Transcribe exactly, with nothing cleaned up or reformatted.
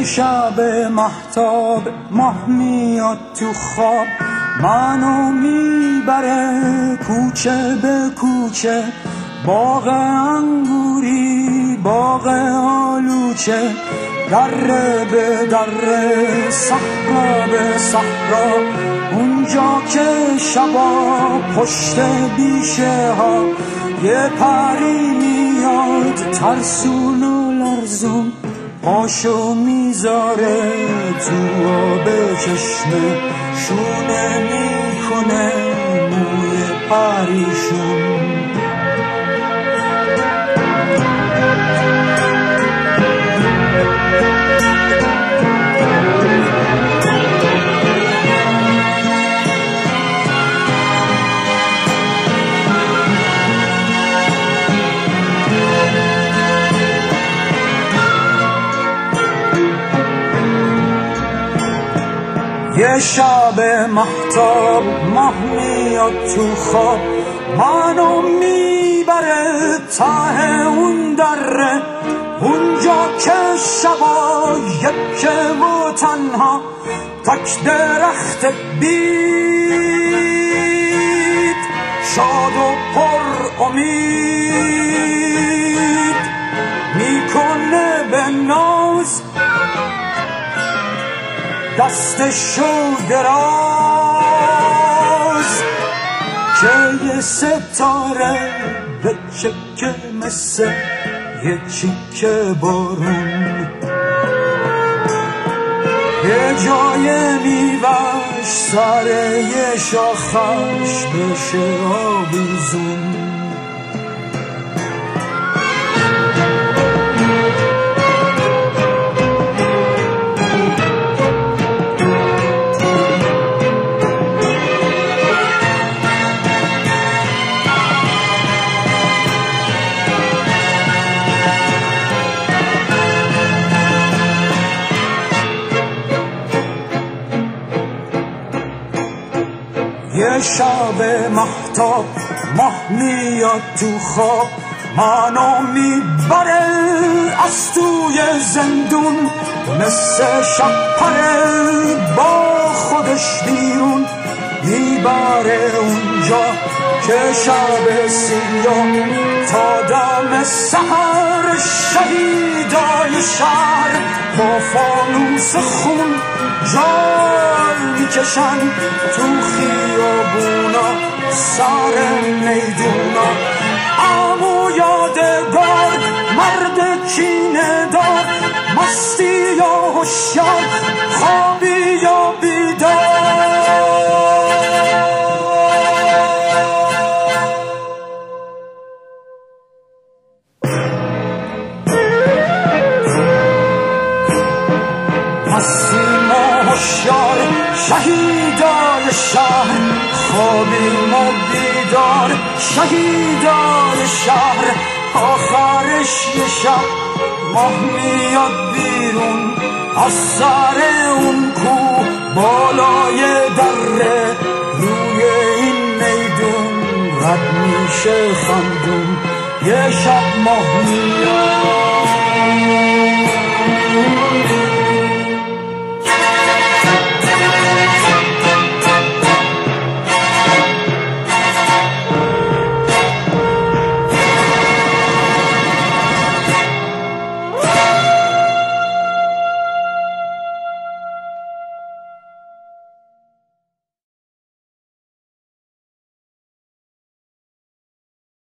یه شب مهتاب ماه میاد تو خواب، منو میبره کوچه به کوچه، باغ انگوری باغ آلوچه، دره به دره صحرا به صحرا، اونجا که شبا پشت بیشه ها یه پری میاد ترسون و لرزون، پاشو میذاره تو آب چشمه، شونه میکنه موی پریشون. یه شب مهتاب ماه میاد تو خواب، منو میبره ته اون دره، اونجا که شبا یکه و تنها، تک درخت بید شاد و پر امید، میکنه به ناز دستشو دراز، که یه ستاره به چکه مثل یه چیکه بارون، یه جای میوش سر یه شاخش بشه آویزون. یه شب مهتاب ماه میاد تو خواب، منو میبره از توی زندون، مثل شپره با خودش بیرون، میبره اونجا که شب سیاه تا دم سحر شهیدای شهر با فانوس خون جال میکشن تو خیابونا سر میدونا. عمو یادگار مرد کینه دار، مستی یا هوشیار خوابی یا بیدار، مسیم و هوشیار شهیدای شهر، خوابیم و بیدار شهیدای شهر. آخرش یه شب ماه میاد بیرون از سر اون کو بالای دره، روی این میدون رد میشه خندون. یه شب ماه میاد